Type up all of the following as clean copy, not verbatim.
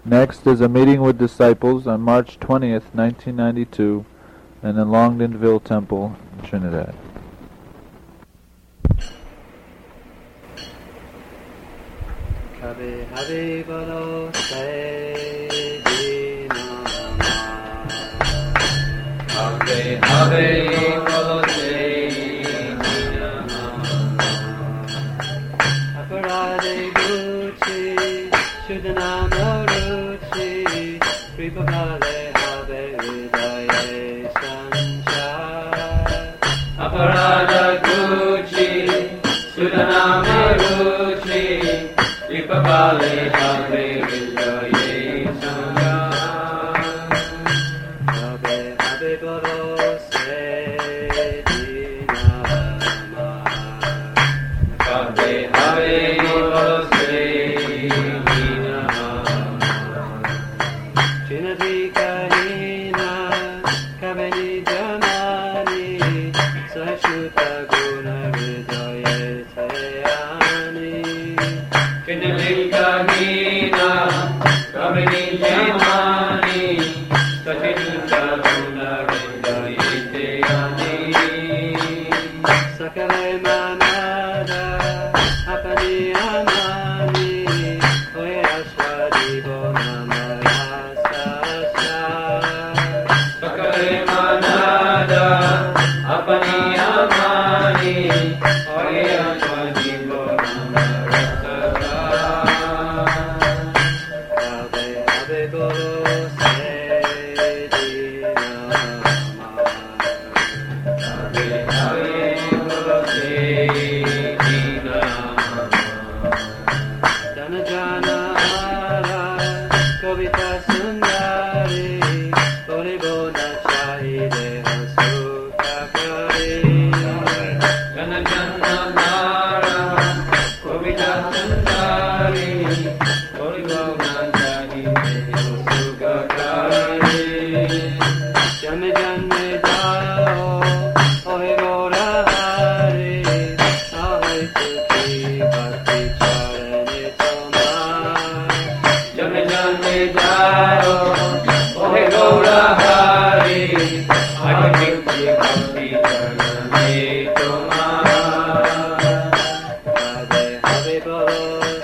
Next is a meeting with disciples on March 20th, 1992, in the Longdenville Temple in Trinidad. Kabe habe bolo seji nama. Kabe habe bolo seji nama. Aparade gucci, shuddhanama ruchi, kripavale habe hridaye sanchar. Aparada gucci, shuddhanama ruchi, Kripavale Habe Hridaye Sanchar. Habe Habe Bolo Seji Nama. Habe Habe Bolo Seji Nama. Chinadika Nina Kaveni Jamani Sashuta Guna Hridaye Sayani. Chinadika Nina Kaveni Jamani Sashuta Guna Hridaye Sayani. Sakale Manada Apani Amani Oye Ashwadi Bonamaya Sasha. Sakale Manada Apani Amani Oye Ashwadi Bonamaya Sasha. Habe Habe Bolo Seji Nama. Habe Habe Bolo Seji Nama. Jana Jana Ara Kavita Sundari Boli Bona Shahide Hasukakari. Jana Jana Ara Kavita Sundari Boli Bona Shahide Hasukakari. Jame Jame Jao Ohe Gora Hari Ahai Tuki Bhakti Charane Toma. Jame Jame Jao Ohe Gora Hari Ahai Tuki Bhakti Charane Toma. Habe Habe Bolo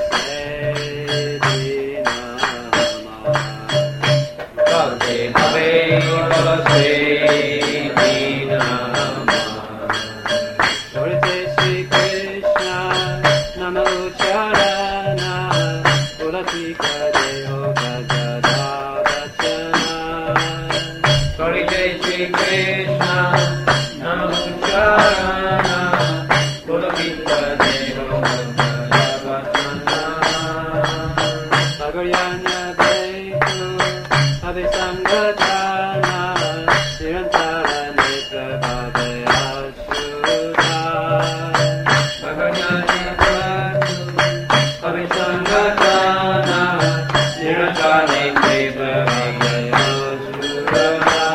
Seji Nama. Habe Habe Bolo Seji Nama. Glory to Shri Krishna, Nama Ucharana, Ulatika Deho Gajada Vachana. Glory to Shri Krishna, Nama Ucharana, Ulatika Deho Gajada Vachana. Bhagaryanya Dehu, Abhisamgadana, Nirantara Netra Bhave Ashuddha. Bhagaryanya Dehu, Abhisamgadana, Nirantara Netra Bhave Ashuddha.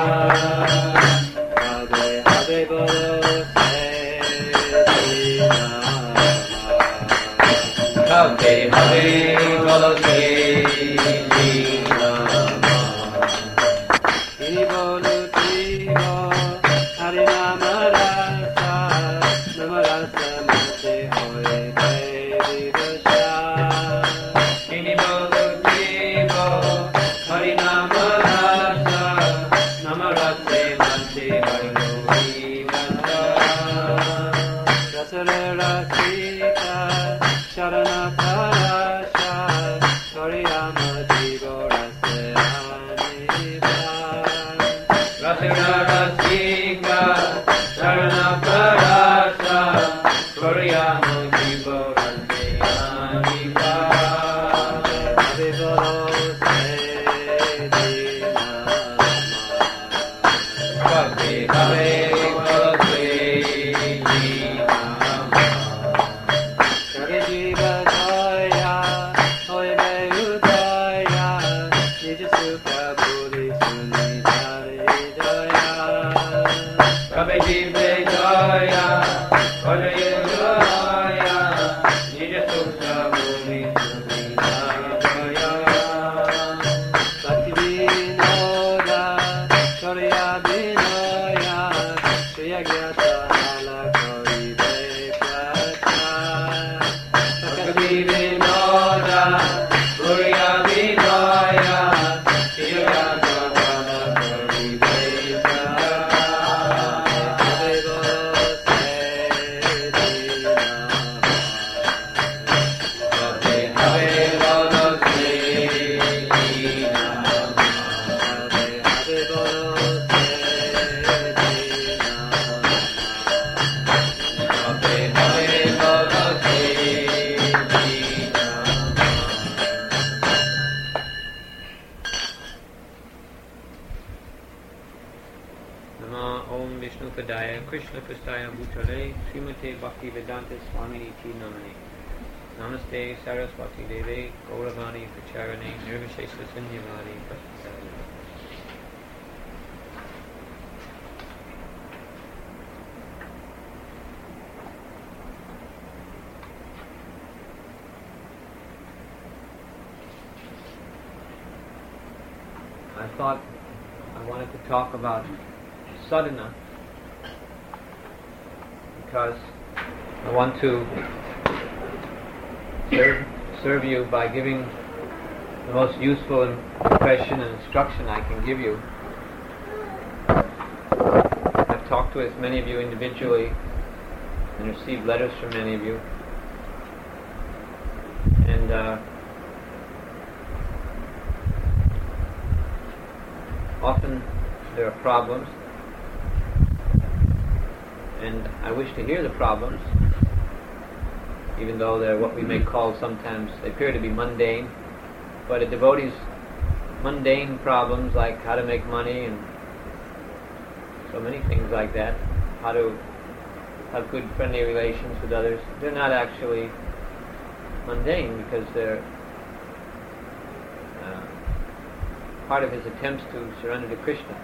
Habe Habe Bolo Seji Nama. Habe Habe Bolo Seji Nama. Ini bolu tibo Hari Nama Rasa Nama Rasa Mati Hoye Devi Dasha. Ini bolu tibo Hari Nama Rasa Nama Rasa Mati Hoye Devi Dasha. Rasare Rasika Sharana Parasha Koriyama Vishnu Padaya, Krishna Prastaya Bhutale, Srimate Bhaktivedanta Swamini Ti Namani. Namaste Saraswati Deve, Gauravani Pracharane, Nirvishesha Sunyavadi Prasthaya. I thought I wanted to talk about sadhana because I want to serve you by giving the most useful impression and instruction I can give you. I've talked with many of you individually and received letters from many of you, and often there are problems, and I wish to hear the problems, even though they're what we may call sometimes, they appear to be mundane, but a devotee's mundane problems like how to make money and so many things like that, how to have good friendly relations with others, they're not actually mundane because they're part of his attempts to surrender to Krishna.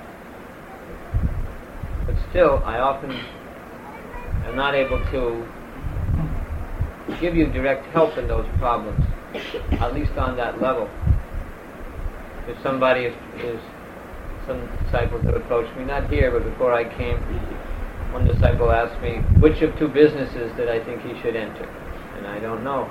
But still, I often am not able to give you direct help in those problems, at least on that level. If somebody is some disciples that approached me, not here, but before I came, one disciple asked me, which of two businesses did I think he should enter? And I don't know.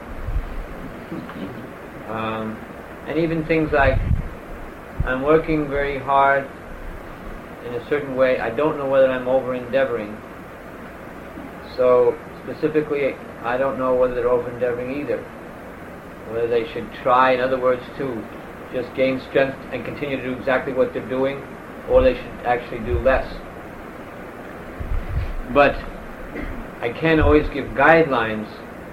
And even things like, I'm working very hard in a certain way, I don't know whether I'm over-endeavoring. So, specifically, I don't know whether they're over-endeavoring either. Whether they should try, in other words, to just gain strength and continue to do exactly what they're doing, or they should actually do less. But I can always give guidelines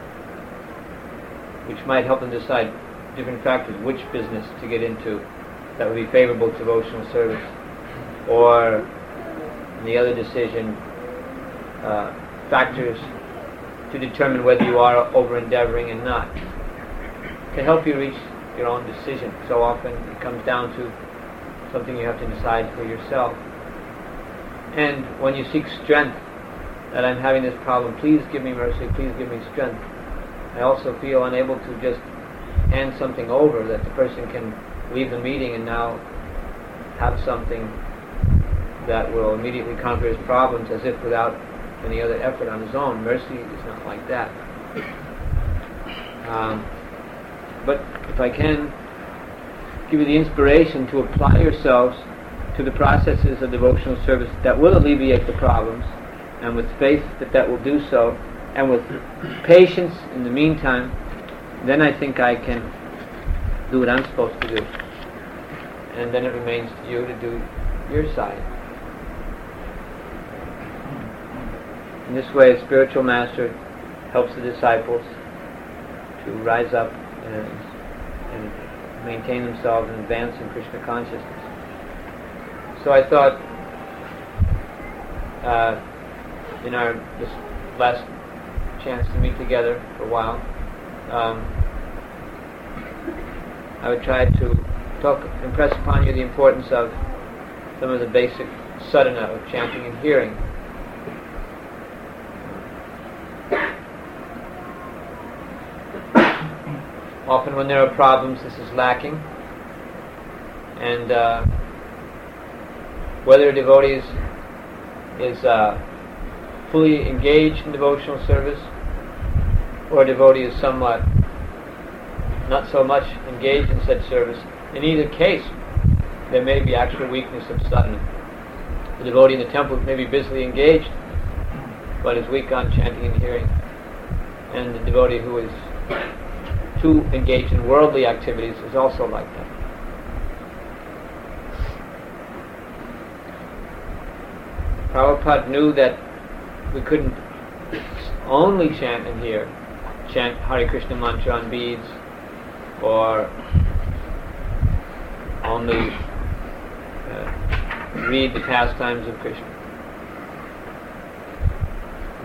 which might help them decide different factors, which business to get into that would be favorable to devotional service, or in the other decision, factors to determine whether you are over-endeavoring and not, to help you reach your own decision. So often it comes down to something you have to decide for yourself. And when you seek strength, that I'm having this problem, please give me mercy, please give me strength, I also feel unable to just hand something over, that the person can leave the meeting and now have something that will immediately conquer his problems as if without any other effort on his own. Mercy is not like that. But if I can give you the inspiration to apply yourselves to the processes of devotional service that will alleviate the problems, and with faith that will do so, and with patience in the meantime, then I think I can do what I'm supposed to do. And then it remains to you to do your side. In this way, a spiritual master helps the disciples to rise up and maintain themselves and advance in Krishna consciousness. So I thought, in this last chance to meet together for a while, I would try to impress upon you the importance of some of the basic sadhana of chanting and hearing. Often when there are problems, this is lacking, and whether a devotee is fully engaged in devotional service, or a devotee is somewhat not so much engaged in such service, in either case there may be actual weakness of sadhana. The devotee in the temple may be busily engaged, but is weak on chanting and hearing, and the devotee who is too engaged in worldly activities is also like that. Prabhupada knew that we couldn't only chant and hear, chant Hare Krishna mantra on beads, or only read the pastimes of Krishna.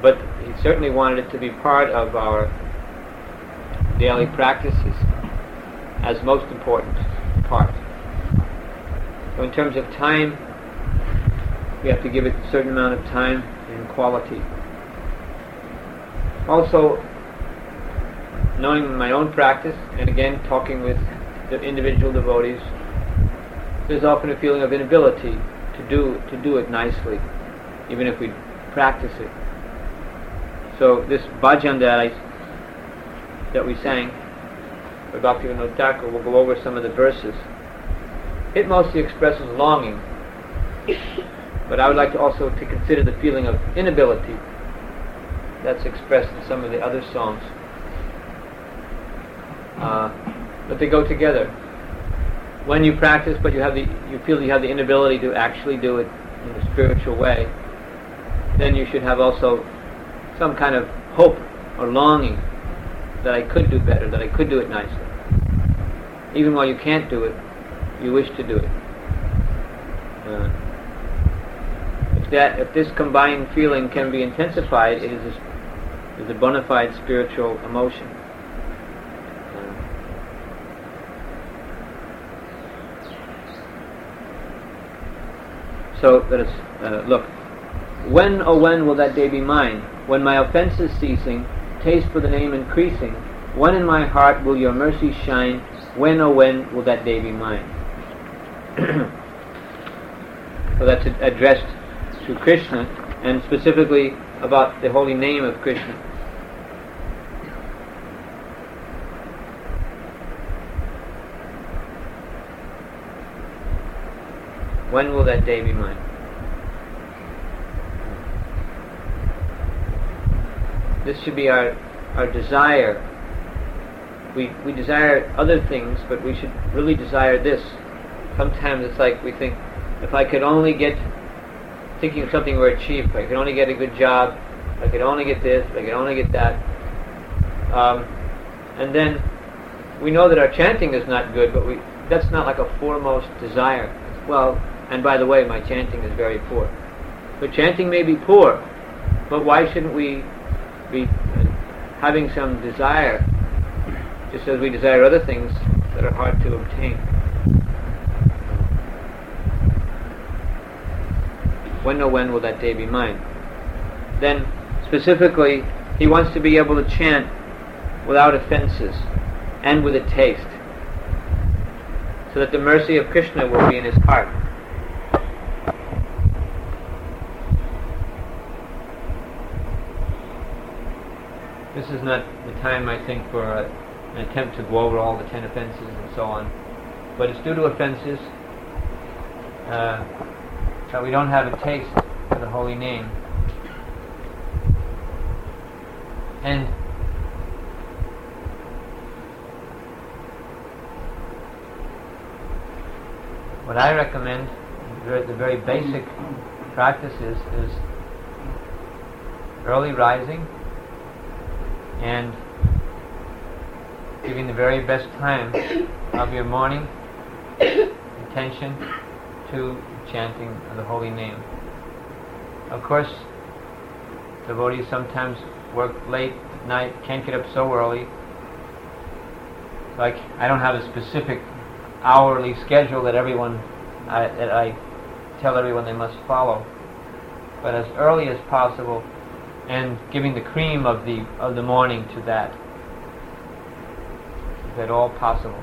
but he certainly wanted it to be part of our daily practices as most important part. So in terms of time, we have to give it a certain amount of time and quality. Also, knowing my own practice, and again talking with the individual devotees, there's often a feeling of inability to do it nicely, even if we practice it. So this bhajan that we sang by Bhaktivinoda Thakur, we'll go over some of the verses. It mostly expresses longing, but I would like to also to consider the feeling of inability that's expressed in some of the other songs. But they go together. When you practice, but you feel you have the inability to actually do it in a spiritual way, then you should have also some kind of hope or longing that I could do better, that I could do it nicely. Even while you can't do it, you wish to do it. If this combined feeling can be intensified, it is a bona fide spiritual emotion. So let us look. When, oh when will that day be mine? When my offences ceasing, taste for the name increasing, when in my heart will your mercy shine? When, oh when will that day be mine? So that's addressed to Krishna, and specifically about the holy name of Krishna. When will that day be mine? This should be our desire. We desire other things, but we should really desire this. Sometimes it's like we think, if I could only get, thinking of something we're achieved, if I could only get a good job, if I could only get this, if I could only get that. And then we know that our chanting is not good, but that's not like a foremost desire. Well, and by the way, my chanting is very poor. But chanting may be poor, but why shouldn't we be having some desire, just as we desire other things that are hard to obtain? When, oh when will that day be mine? Then, specifically, he wants to be able to chant without offenses and with a taste, so that the mercy of Krishna will be in his heart. This is not the time, I think, for an attempt to go over all the 10 offenses and so on. But it's due to offenses that we don't have a taste for the holy name. And what I recommend, the very basic practices, is early rising and giving the very best time of your morning attention to chanting of the holy name. Of course, devotees sometimes work late at night, can't get up so early. Like, I don't have a specific hourly schedule that I tell everyone they must follow, but as early as possible, and giving the cream of the morning to that, if at all possible.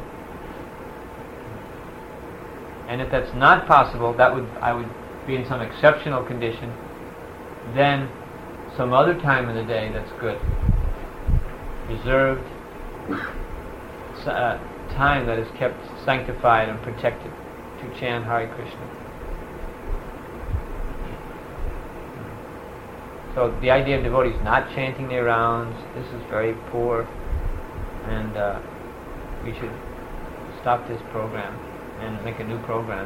And if that's not possible, I would be in some exceptional condition, then some other time in the day that's good, reserved time that is kept sanctified and protected to chant Hare Krishna. So the idea of devotees not chanting their rounds, this is very poor, and we should stop this program and make a new program.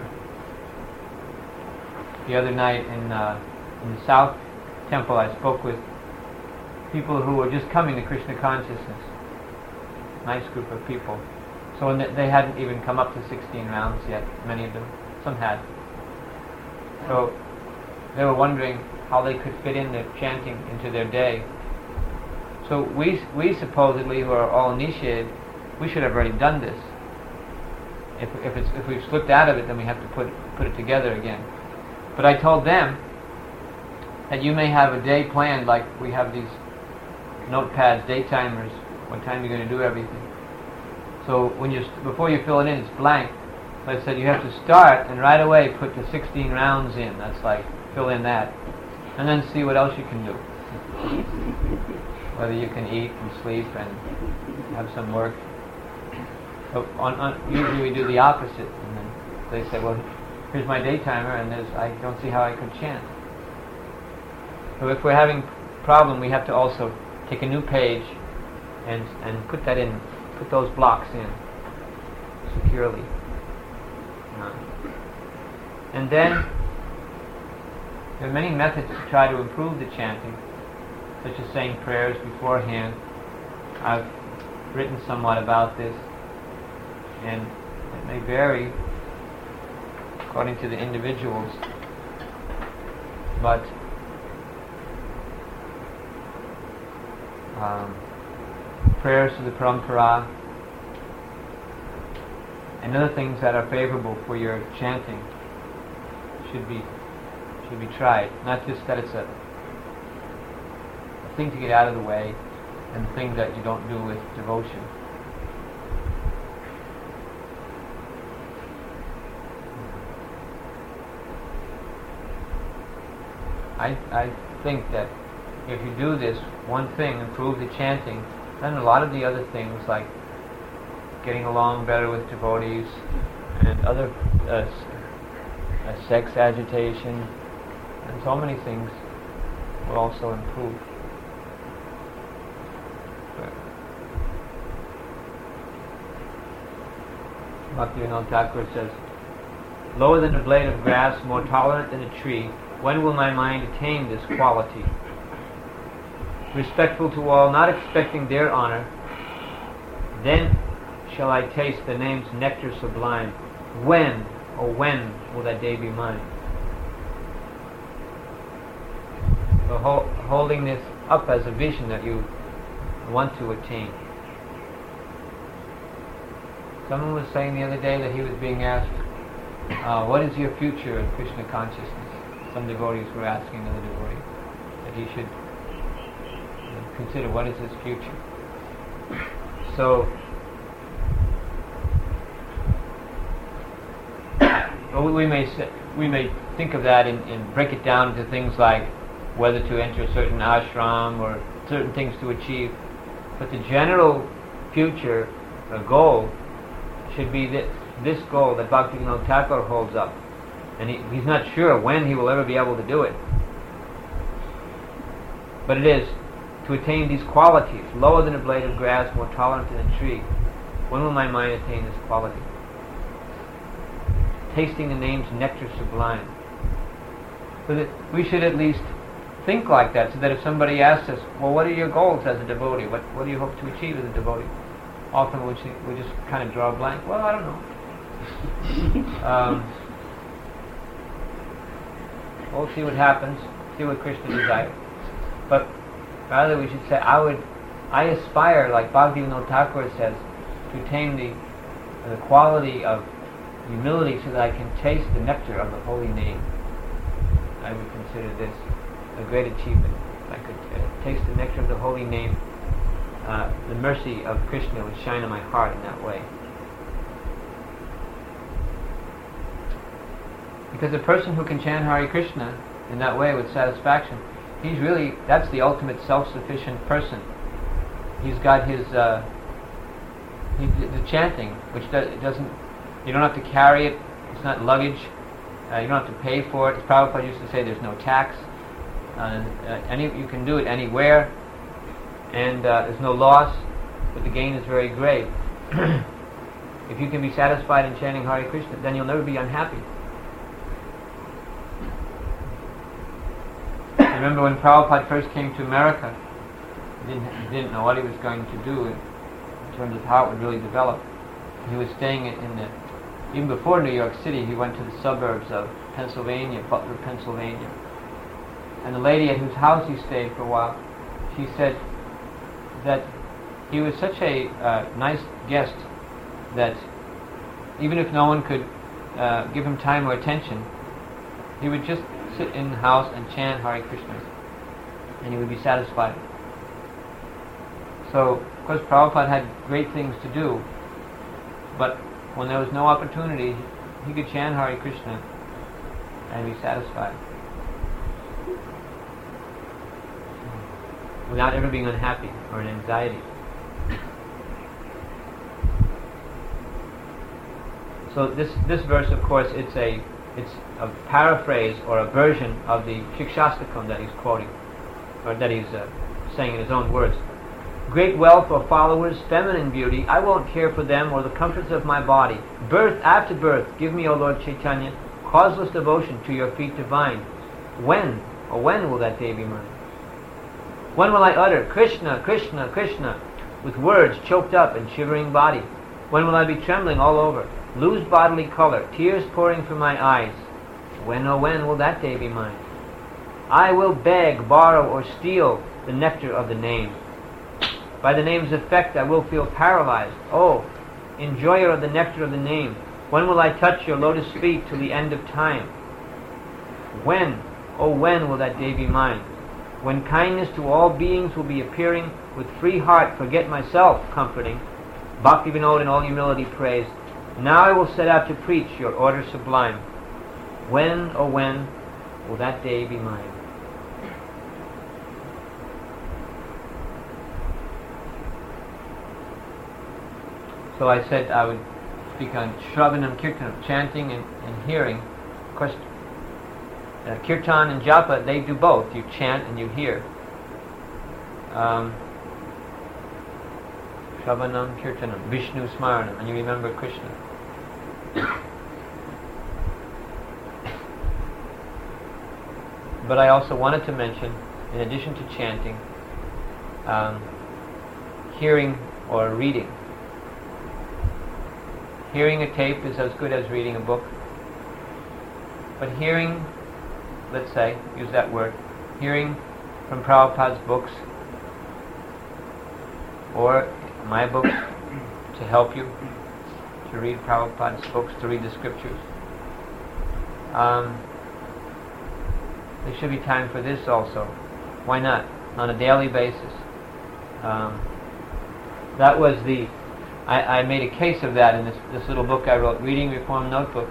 The other night in the South Temple, I spoke with people who were just coming to Krishna consciousness. Nice group of people. So when they hadn't even come up to 16 rounds yet, many of them. Some had. So they were wondering how they could fit in the chanting into their day. So we supposedly, who are all initiated, we should have already done this. If we've slipped out of it, then we have to put it together again. But I told them that you may have a day planned, like we have these notepads, day timers, what time you're going to do everything. So before you fill it in, it's blank. So I said you have to start and right away put the 16 rounds in. That's like, fill in that. And then see what else you can do. Whether you can eat and sleep and have some work. So usually we do the opposite. And then they say, well, here's my day timer, and I don't see how I could chant. So if we're having a problem, we have to also take a new page and put that in, put those blocks in securely. And then there are many methods to try to improve the chanting, such as saying prayers beforehand. I've written somewhat about this, and it may vary according to the individuals, but prayers to the Parampara and other things that are favorable for your chanting should be tried. Not just that it's a thing to get out of the way and a thing that you don't do with devotion. I think that if you do this one thing, improve the chanting, then a lot of the other things like getting along better with devotees and other sex agitation and so many things will also improve. Bhaktivinoda Thakur says, lower than a blade of grass, more tolerant than a tree, when will my mind attain this quality? Respectful to all, not expecting their honor, then shall I taste the name's nectar sublime. When, oh when, will that day be mine? So holding this up as a vision that you want to attain. Someone was saying the other day that he was being asked, what is your future in Krishna consciousness? Some devotees were asking another devotee that he should consider what is his future. So, we may think of that and break it down into things like whether to enter a certain ashram or certain things to achieve. But the general future goal should be this goal that Bhaktivinoda Thakur holds up. And he's not sure when he will ever be able to do it. But it is to attain these qualities, lower than a blade of grass, more tolerant than a tree. When will my mind attain this quality? Tasting the name's nectar sublime. So that we should at least think like that, so that if somebody asks us, well, what are your goals as a devotee? What do you hope to achieve as a devotee? Often we just kind of draw a blank. Well, I don't know. We'll see what happens, see what Krishna desires. But rather we should say, I aspire, like Bhaktivinoda Thakur says, to attain the quality of humility so that I can taste the nectar of the holy name. I would consider this a great achievement. If I could taste the nectar of the holy name, the mercy of Krishna would shine in my heart in that way. Because a person who can chant Hare Krishna in that way with satisfaction, that's the ultimate self-sufficient person. He's got his, the chanting, which doesn't, you don't have to carry it, it's not luggage, you don't have to pay for it. As Prabhupada used to say, there's no tax, you can do it anywhere, and there's no loss, but the gain is very great. If you can be satisfied in chanting Hare Krishna, then you'll never be unhappy. Remember when Prabhupada first came to America, he didn't know what he was going to do in terms of how it would really develop. He was staying even before New York City, he went to the suburbs of Pennsylvania, Butler, Pennsylvania, And the lady at whose house he stayed for a while, she said that he was such a nice guest that even if no one could give him time or attention, he would just sit in the house and chant Hare Krishna, and he would be satisfied. So, of course, Prabhupada had great things to do, but when there was no opportunity, he could chant Hare Krishna and be satisfied without ever being unhappy or in anxiety. So this verse, of course, it's a paraphrase or a version of the Shikshastakam that he's quoting, or that he's saying in his own words. Great wealth or followers, feminine beauty, I won't care for them or the comforts of my body. Birth after birth, give me, O Lord Chaitanya, causeless devotion to your feet divine. When will that day be mine? When will I utter Krishna, Krishna, Krishna with words choked up and shivering body? When will I be trembling all over, lose bodily color, tears pouring from my eyes? When, oh when will that day be mine? I will beg, borrow, or steal the nectar of the name. By the name's effect I will feel paralyzed. Oh, enjoyer of the nectar of the name, when will I touch your lotus feet till the end of time? When, oh when will that day be mine? When kindness to all beings will be appearing, with free heart forget myself comforting, Bhakti Vinod in all humility praise. Now I will set out to preach your order sublime. When, oh when will that day be mine? So I said I would speak on Shravanam Kirtanam, chanting and hearing. Of course, Kirtan and Japa, they do both. You chant and you hear. Shravanam Kirtanam, Vishnu Smaranam, and you remember Krishna. But I also wanted to mention, in addition to chanting, hearing or reading. Hearing a tape is as good as reading a book. But hearing, let's say, use that word, hearing from Prabhupada's books, or my books, to help you to read Prabhupada's books, to read the scriptures. There should be time for this also. Why not? On a daily basis. That was the... I made a case of that in this little book I wrote, Reading Reform Notebook.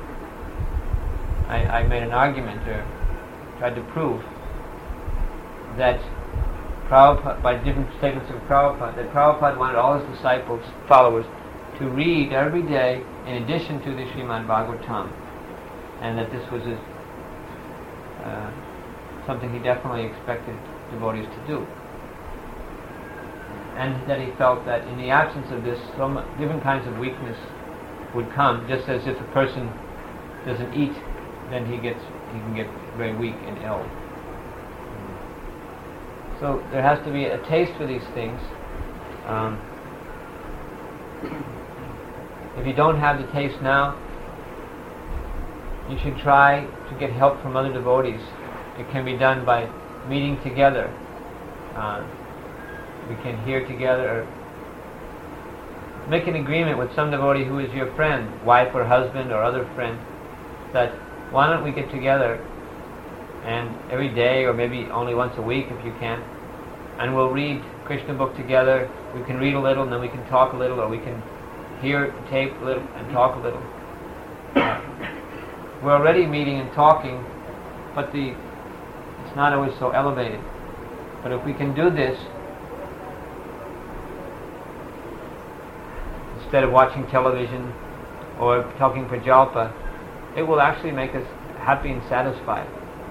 I made an argument, or tried to prove, that Prabhupada, by different statements of Prabhupada, that Prabhupada wanted all his disciples, followers, to read every day in addition to the Srimad Bhagavatam, and that this was something he definitely expected devotees to do. And that he felt that in the absence of this, different kinds of weakness would come, just as if a person doesn't eat, then he can get very weak and ill. So there has to be a taste for these things. If you don't have the taste now, you should try to get help from other devotees. It can be done by meeting together. We can hear together, or make an agreement with some devotee who is your friend, wife or husband or other friend, that why don't we get together and every day, or maybe only once a week if you can, and we'll read Krishna book together. We can read a little and then we can talk a little, or we can hear tape a little and talk a little. We're already meeting and talking, but it's not always so elevated. But if we can do this, instead of watching television or talking prajalpa, it will actually make us happy and satisfied.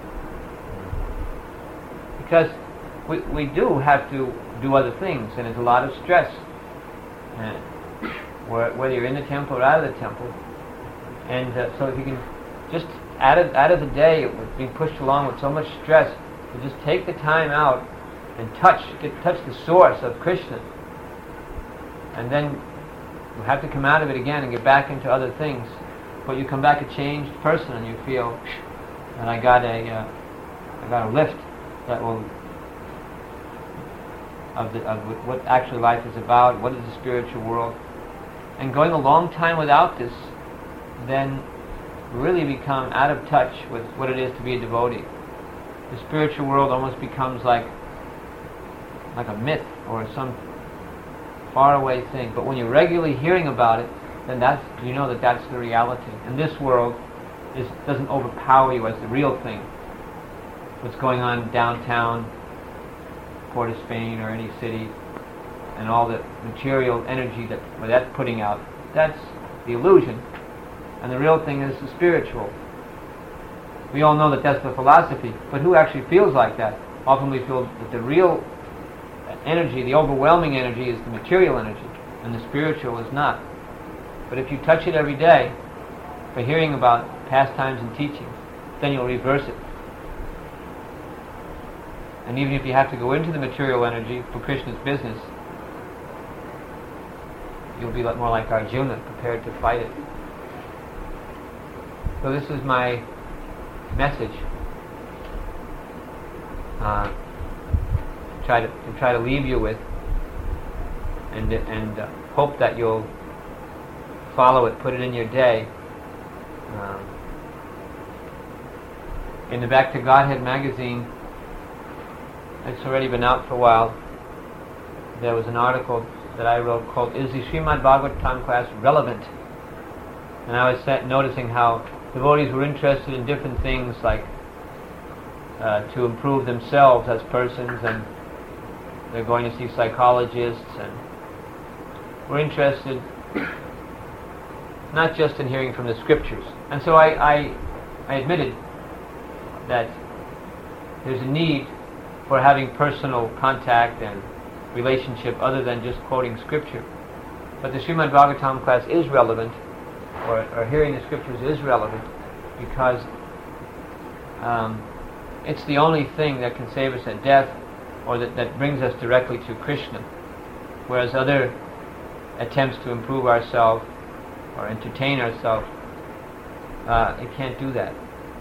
Because we do have to do other things, and there's a lot of stress, whether you're in the temple or out of the temple. And so if you can just, out of the day, being pushed along with so much stress, to just take the time out and touch the source of Krishna, and then you have to come out of it again and get back into other things, but you come back a changed person, and you feel, and I got a lift. that will of what actually life is about, what is the spiritual world. And going a long time without this, then really become out of touch with what it is to be a devotee. The spiritual world almost becomes like a myth or some faraway thing. But when you're regularly hearing about it, then you know that that's the reality. And this world doesn't overpower you as the real thing. What's going on downtown, Port of Spain, or any city, and all the material energy that's putting out, that's the illusion. And the real thing is the spiritual. We all know that that's the philosophy, but who actually feels like that? Often we feel that the real energy, the overwhelming energy, is the material energy, and the spiritual is not. But if you touch it every day, by hearing about pastimes and teachings, then you'll reverse it. And even if you have to go into the material energy for Krishna's business, you'll be more like Arjuna, prepared to fight it. So this is my message. Try to leave you with, and hope that you'll follow it, put it in your day. In the Back to Godhead magazine, it's already been out for a while, there was an article that I wrote called "Is the Srimad Bhagavatam class relevant?" And I was noticing how devotees were interested in different things, like to improve themselves as persons, and they're going to see psychologists, and we're interested not just in hearing from the scriptures. And so I admitted that there's a need for having personal contact and relationship other than just quoting scripture. But the Srimad Bhagavatam class is relevant, or hearing the scriptures is relevant, because it's the only thing that can save us at death, or that brings us directly to Krishna. Whereas other attempts to improve ourselves or entertain ourselves, it can't do that.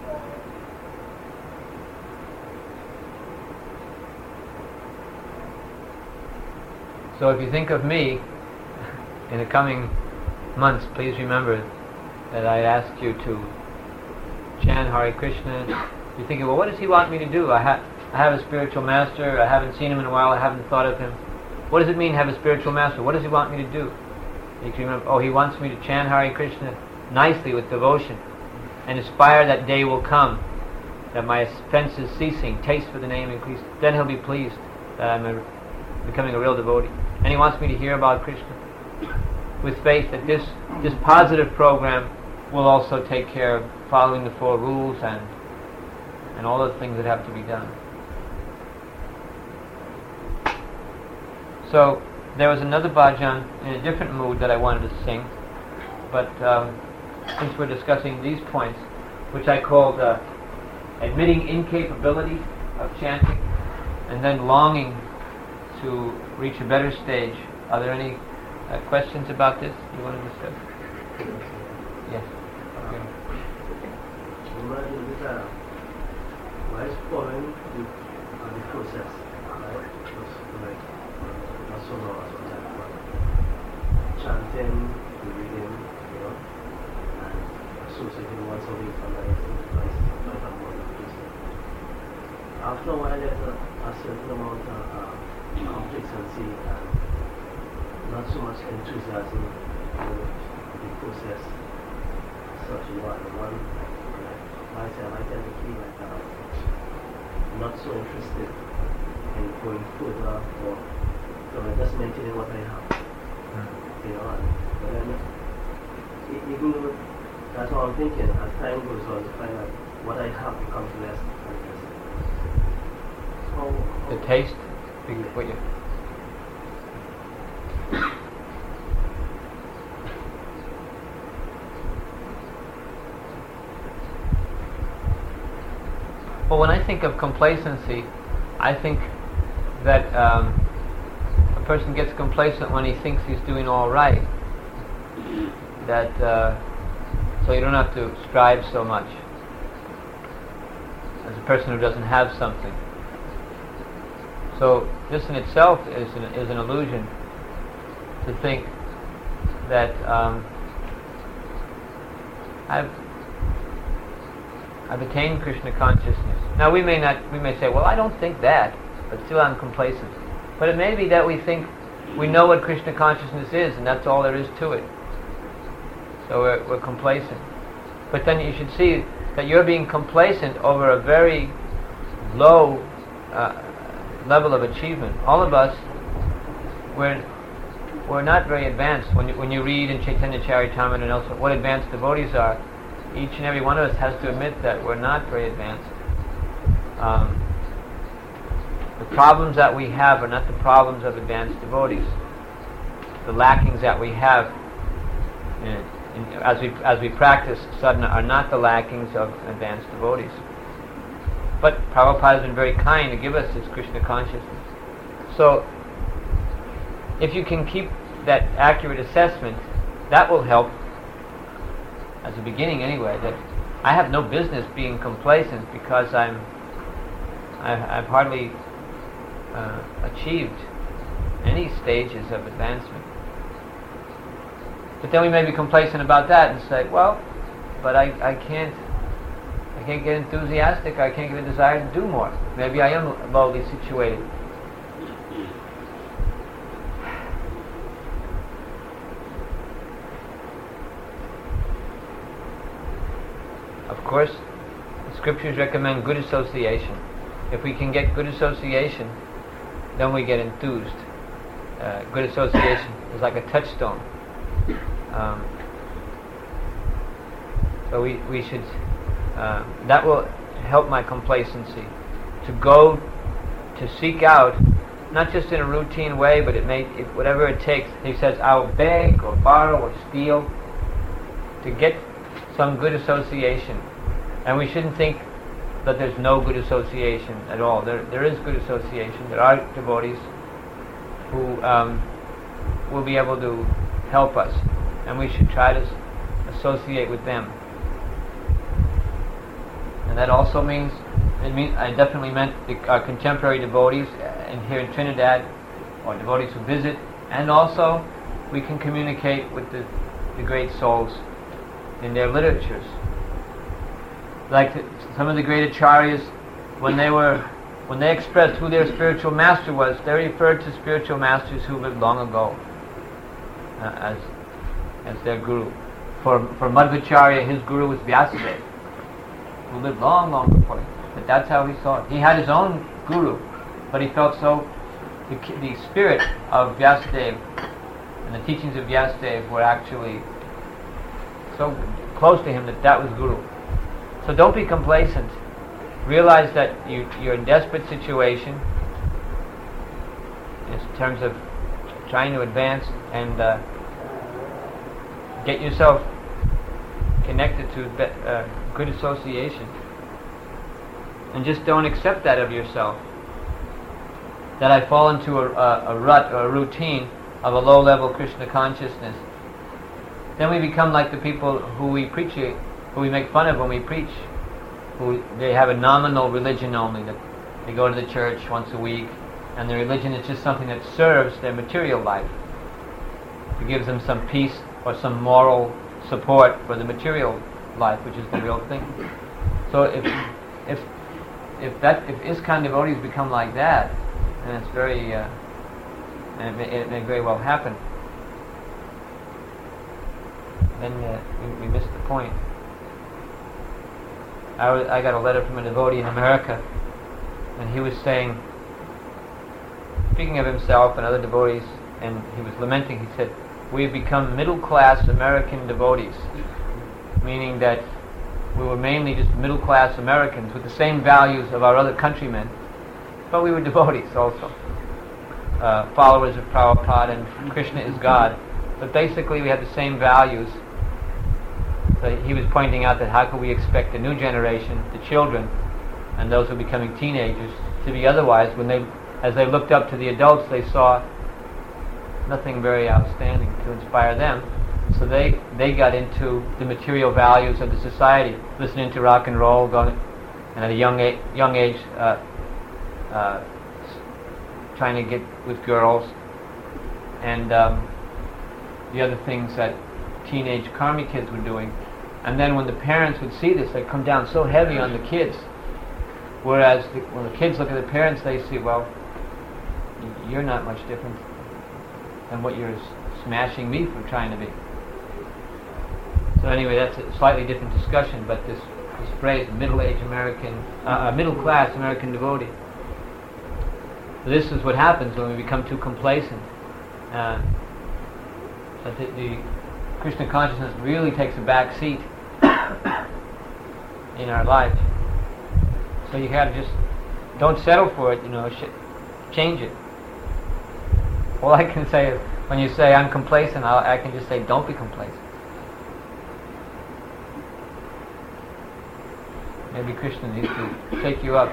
So if you think of me in the coming months, please remember that I asked you to chant Hare Krishna. You're thinking, well, what does he want me to do? I have a spiritual master. I haven't seen him in a while. I haven't thought of him. What does it mean, have a spiritual master? What does he want me to do? You can remember, he wants me to chant Hare Krishna nicely with devotion, and aspire that day will come, that my offenses ceasing, taste for the name increase. Then he'll be pleased that I'm becoming a real devotee. And he wants me to hear about Krishna with faith that this positive program will also take care of following the 4 rules and all the things that have to be done. So there was another bhajan in a different mood that I wanted to sing, but since we're discussing these points, which I called admitting incapability of chanting, and then longing to reach a better stage. Are there any questions about this you want to discuss? Yes. Okay. Why is following the process, right? Like, not so long as what I'm chanting, reading, and associating once a week from after a while, there's a certain amount of complacency and not so much enthusiasm in the process. Such I tend to feel like not so interested in going further, or just maintaining what I have. But then even though that's what I'm thinking, as time goes on, to find out what I have becomes less and less. The taste? What you... Well, when I think of complacency, I think that a person gets complacent when he thinks he's doing all right. That so you don't have to strive so much as a person who doesn't have something. So this in itself is an illusion to think that I've attained Krishna consciousness. Now we may say, well, I don't think that, but still I'm complacent. But it may be that we think we know what Krishna consciousness is, and that's all there is to it. So we're complacent. But then you should see that you're being complacent over a very low level of achievement. All of us, we're not very advanced. When you read in Chaitanya Charitamrita and also what advanced devotees are, each and every one of us has to admit that we're not very advanced. The problems that we have are not the problems of advanced devotees. The lackings that we have as we practice sadhana are not the lackings of advanced devotees. But Prabhupada has been very kind to give us this Krishna consciousness. So, if you can keep that accurate assessment, that will help, as a beginning anyway, that I have no business being complacent because I've hardly achieved any stages of advancement. But then we may be complacent about that and say, well, but I can't get enthusiastic, I can't get a desire to do more. Maybe I am lowly situated. Of course, the scriptures recommend good association. If we can get good association, then we get enthused. Good association is like a touchstone. So we should, that will help my complacency to seek out, not just in a routine way, but whatever it takes. He says, I'll beg or borrow or steal to get some good association. And we shouldn't think that there's no good association at all. There is good association. There are devotees who will be able to help us, and we should try to associate with them. And that also means, I definitely meant our contemporary devotees here in Trinidad, or devotees who visit, and also we can communicate with the great souls in their literatures. Like some of the great acharyas, when they expressed who their spiritual master was, they referred to spiritual masters who lived long ago as their guru. For Madhvacharya, his guru was Vyasadeva, who lived long, long before him. But that's how he saw it. He had his own guru, but he felt so the spirit of Vyasadeva and the teachings of Vyasadeva were actually so close to him that was guru. So don't be complacent. Realize that you're in a desperate situation in terms of trying to advance and get yourself connected to good association. And just don't accept that of yourself. That I fall into a rut or a routine of a low-level Krishna consciousness. Then we become like the people who we make fun of when we preach. They have a nominal religion only, that they go to the church once a week, and their religion is just something that serves their material life. It gives them some peace or some moral support for the material life, which is the real thing. So if ISKCON devotees become like that, then it's very, and it may very well happen, then we miss the point. I got a letter from a devotee in America, and he was saying, speaking of himself and other devotees, and he was lamenting, he said, we have become middle-class American devotees, meaning that we were mainly just middle-class Americans with the same values of our other countrymen, but we were devotees also, followers of Prabhupada, and Krishna is God, but basically we had the same values. So he was pointing out that how could we expect the new generation, the children, and those who are becoming teenagers, to be otherwise when as they looked up to the adults, they saw nothing very outstanding to inspire them. So they got into the material values of the society, listening to rock and roll, and at a young age trying to get with girls, and the other things that teenage karmi kids were doing. And then when the parents would see this, they'd come down so heavy on the kids. Whereas when the kids look at the parents, they see, well, you're not much different than what you're smashing me for trying to be. So anyway, that's a slightly different discussion, but this phrase, middle-class American devotee. This is what happens when we become too complacent. That the Krishna consciousness really takes a back seat in our life. So you gotta just don't settle for it, change it. All I can say is, when you say I'm complacent, I can just say don't be complacent. Maybe Krishna needs to take you up.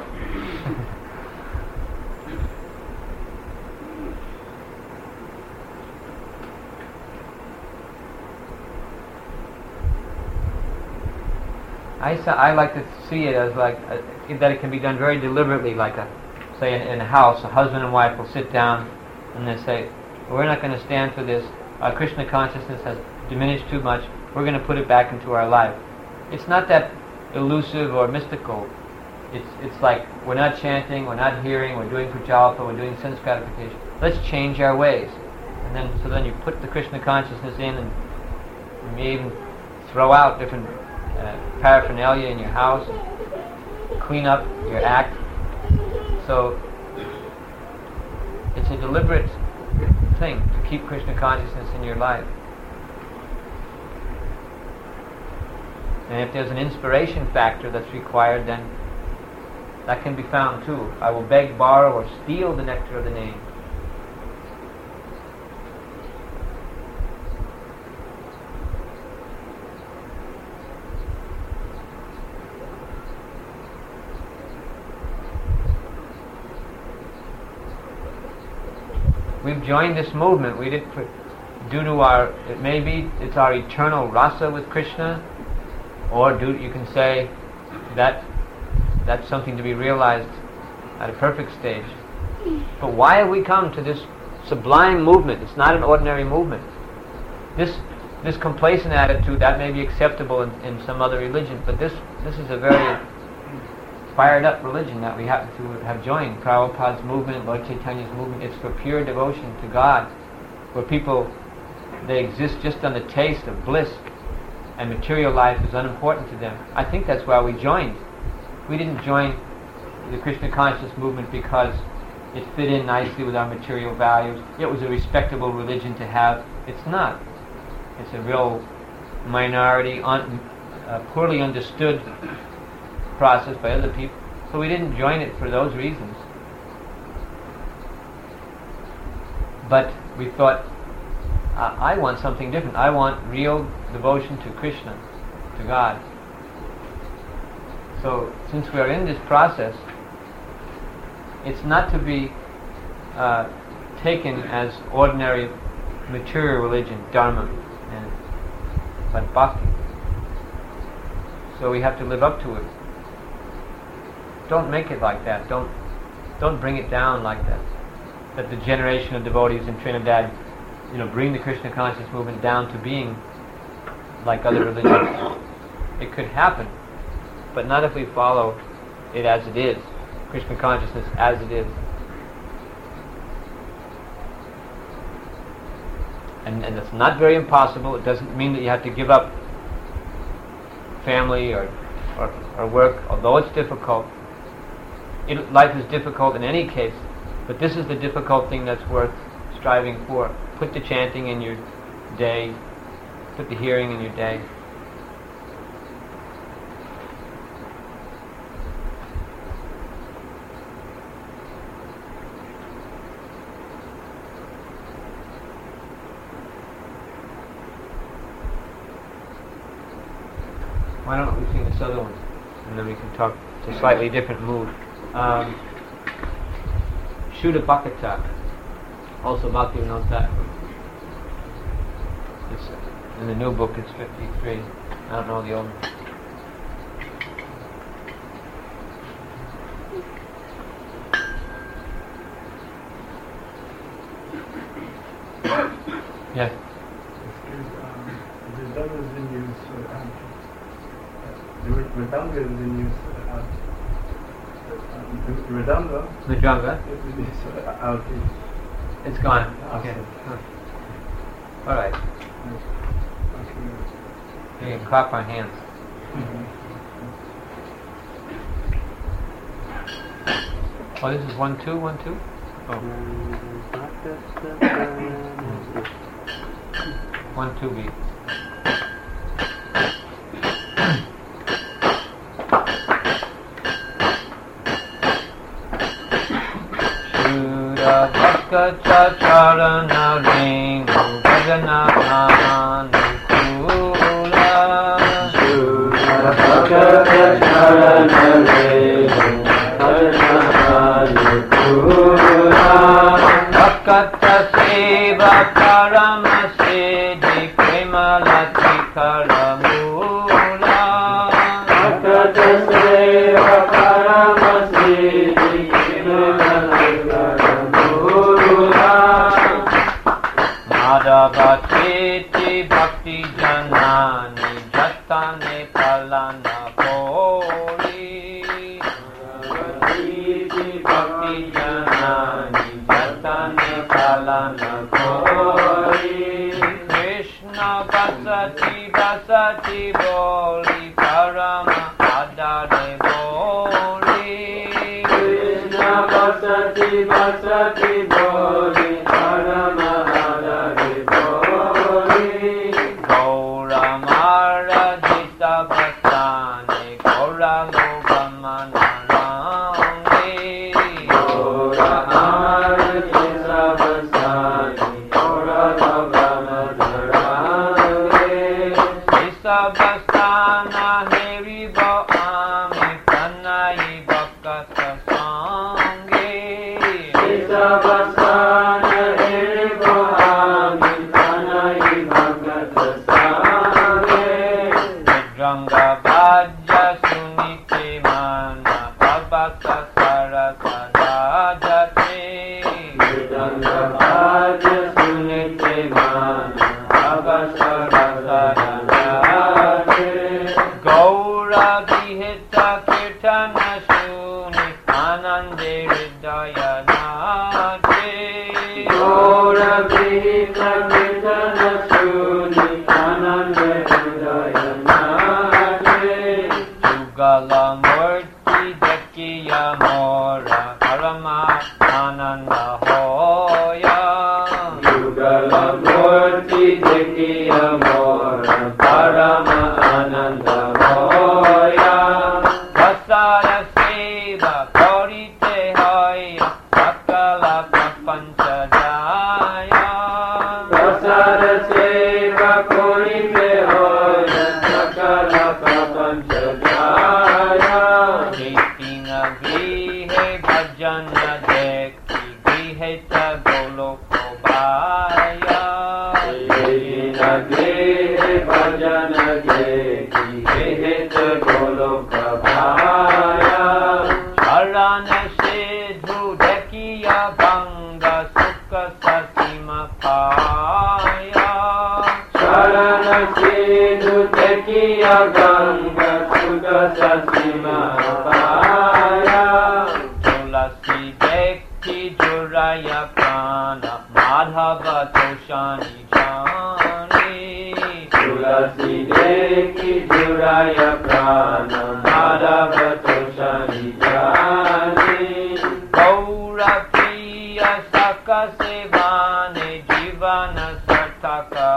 I like to see it as like that it can be done very deliberately, like say in a house, a husband and wife will sit down and they say, we're not going to stand for this. Our Krishna consciousness has diminished too much. We're going to put it back into our life. It's not that elusive or mystical. It's like we're not chanting, we're not hearing, we're doing pujalpa, we're doing sense gratification. Let's change our ways. And then you put the Krishna consciousness in, and you may even throw out different paraphernalia in your house, clean up your act. So it's a deliberate thing to keep Krishna consciousness in your life. And if there's an inspiration factor that's required, then that can be found too. I will beg, borrow, or steal the nectar of the name. We've joined this movement. We did due to it's our eternal rasa with Krishna, or you can say that's something to be realized at a perfect stage. But why have we come to this sublime movement? It's not an ordinary movement. This complacent attitude, that may be acceptable in some other religion, but this is a very fired up religion that we happen to have joined. Prabhupada's movement, Lord Chaitanya's movement, it's for pure devotion to God, where people, they exist just on the taste of bliss, and material life is unimportant to them. I think that's why we joined. We didn't join the Krishna conscious movement because it fit in nicely with our material values. It was a respectable religion to have. It's not. It's a real minority, poorly understood process by other people. So we didn't join it for those reasons. But we thought, I want something different. I want real devotion to Krishna, to God. So since we are in this process, it's not to be taken as ordinary material religion, dharma, but bhakti. So we have to live up to it. Don't make it like that. Don't bring it down like that. That the generation of devotees in Trinidad, bring the Krishna conscious movement down to being like other religions. It could happen, but not if we follow it as it is. Krishna consciousness as it is. And it's not very impossible. It doesn't mean that you have to give up family or work, although it's difficult. Life is difficult in any case, but this is the difficult thing that's worth striving for. Put the chanting in your day, put the hearing in your day. Why don't we sing this other one, and then we can talk. It's a slightly different mood. Shuddha Bhakata, also Bhaktivinoda Thakur. It's in the new book. It's 53. I don't know the old one. Yes. The dhamma is in use the Vedanga is in use the Vedanga Mridanga. is out. It's gone. Okay. All right. You can clap our hands. Oh, this is 1 2 1 2. Oh. 1 2 beat. Shuddha Bhakta Charana Ringu Bhajana Anukula. Shuddha Bhakta Charana Ringu Bhajana Anukula. Bhakta Seva Parama Siddhi Premalati Karamula. Bhakta Seva Parama Siddhi Premalati Karamula. Madhava Chiti Bhakti Janani Jatane Palana Poli. Bhakti Janani Jatane Palana Poli. Krishna Vasati Vasati Boli Parama Adare Boli. Krishna Vasati Vasati Boli Parama Adare Boli. Gaura Mara Jita Bhatane Gaura Lobamana Rangi. Gaura Mara Jita Bhatane Gaura Lobamana Rangi. Isabastana Heribo Ami Pranai Bhakata Sangi. Isabastana Heribo Ami Pranai Bhakata Sangi. Vidranga Bhaja Sunite Mana Pabhasa Sarasa Rajate. Vidranga Bhaja Sunite Mana Pabhasa Sarasa Rajate. Gaura Vihita Kirtana Shuni Anande Hridaya Nate. Gaura Vihita Kirtana Shuni Anande Hridaya Nate. Yugala Murti Dekiya Mora Parama Ananda Hoya. Yugala Murti Dekiya Mora Parama Ananda Hoya. Vasara Seva Korite Hoya Sakala Prapancha Jaya. Vasara Seva Korite Hoya Sakala Prapancha Jaya. Kritina Grihe Bhajana Dekhi Griheta Goloko Bhaya. Kritina Grihe Bhajana Dekhi Griheta Goloko Bhaya. Charana Siddhu Dekiya Bhanga Sukha Sasima Paya. Charana Siddhu Dekiya Bhanga Sukha Sasima Paya. Tulasi Dekhi Juraya Prana Madhava Toshani Jani. Tulasi Dekhi Juraya Prana Madhava Toshani Jani. Gaura Priya Saka Sevane Jivana Sartaka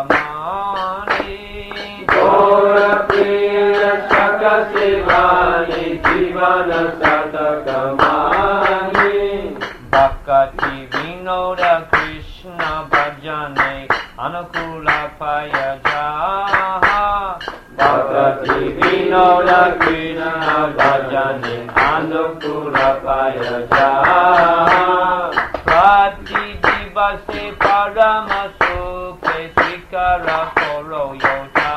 Mani. Gaura Priya Saka Sevane Jivana Sartaka Mani. Bhakati Vinoda Krishna Bhajane Anukula Paya Jaha. Bhakati Vinoda Krishna Bhajane Anukula Paya Jaha. Prati Divase Parama Sukhe Sikara Koro Yota.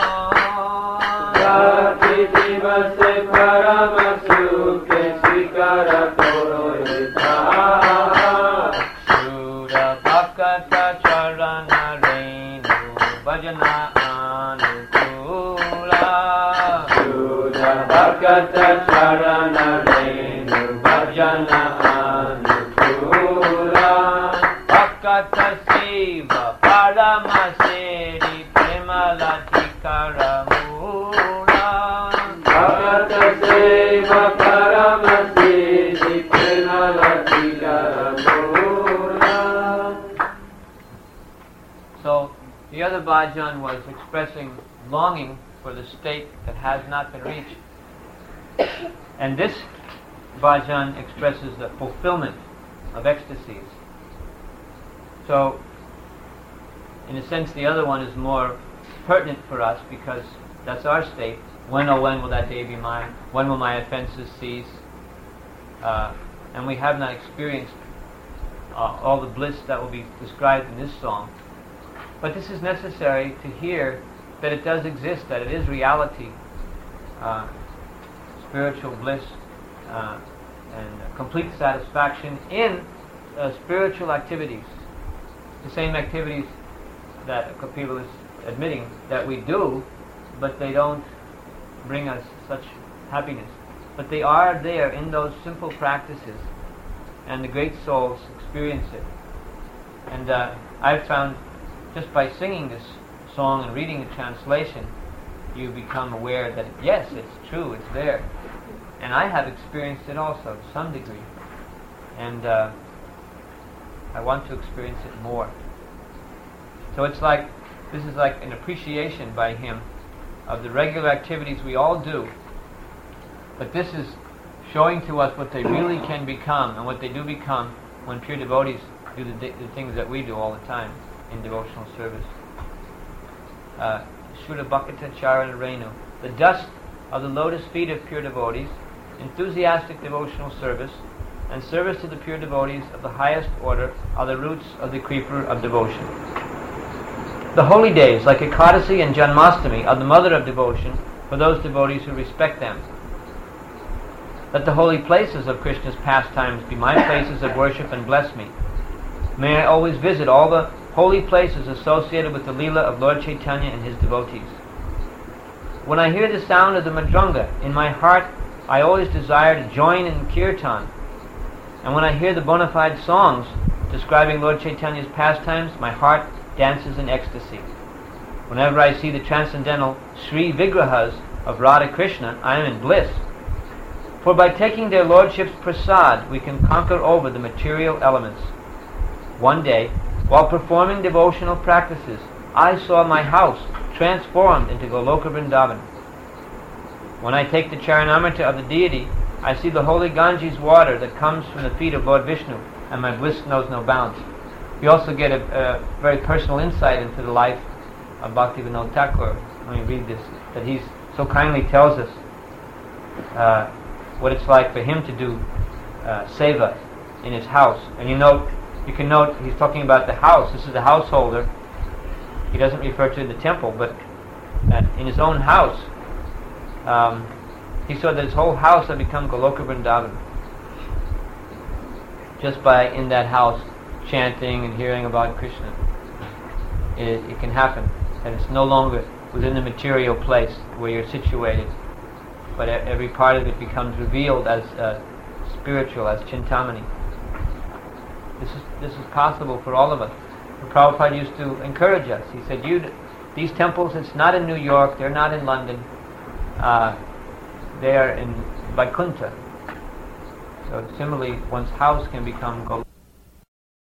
Prati Divase Parama Sukhe Sikara Koro Yota. Shuddha Bhakta Charana Ringu Bhakata Charana Renu Bhajana Anukula Bhakata Siva Paramaseri Premalatika Bhakata Seva Paramasiri Premalatika. So the other bhajan was expressing longing for the state that has not been reached. And this bhajan expresses the fulfillment of ecstasies. So in a sense the other one is more pertinent for us because that's our state. When, oh when will that day be mine? When will my offenses cease? And we have not experienced all the bliss that will be described in this song. But this is necessary to hear that it does exist, that it is reality, spiritual bliss, and complete satisfaction in spiritual activities. The same activities that Kapila is admitting that we do, but they don't bring us such happiness. But they are there in those simple practices, and the great souls experience it. And I've found just by singing this song and reading the translation, you become aware that yes, it's true, it's there. And I have experienced it also to some degree. And I want to experience it more. So it's like, this is like an appreciation by him of the regular activities we all do. But this is showing to us what they really can become and what they do become when pure devotees do the things that we do all the time in devotional service. Shuddha Bhakata Charana Renu. The dust of the lotus feet of pure devotees, enthusiastic devotional service, and service to the pure devotees of the highest order are the roots of the creeper of devotion. The holy days, like Ekadasi and Janmashtami, are the mother of devotion for those devotees who respect them. Let the holy places of Krishna's pastimes be my places of worship and bless me. May I always visit all the holy places associated with the Leela of Lord Chaitanya and his devotees. When I hear the sound of the Madranga, in my heart I always desire to join in Kirtan. And when I hear the bona fide songs describing Lord Chaitanya's pastimes, my heart dances in ecstasy. Whenever I see the transcendental Sri Vigrahas of Radha Krishna, I am in bliss. For by taking their lordship's prasad, we can conquer over the material elements. One day, while performing devotional practices, I saw my house transformed into Goloka Vrindavan. When I take the Charanamrita of the deity, I see the holy Ganges water that comes from the feet of Lord Vishnu, and my bliss knows no bounds. We also get a very personal insight into the life of Bhaktivinoda Thakur when we read this, that he so kindly tells us what it's like for him to do seva in his house. And you can note he's talking about the house. This is the householder. He doesn't refer to the temple, but in his own house, he saw that his whole house had become Goloka Vrindavan. Just by in that house chanting and hearing about Krishna. It can happen. And it's no longer within the material place where you're situated, but every part of it becomes revealed as spiritual, as Chintamani. This is possible for all of us. Prabhupada used to encourage us. He said, these temples, it's not in New York, they're not in London, they are in Vaikuntha. So similarly, one's house can become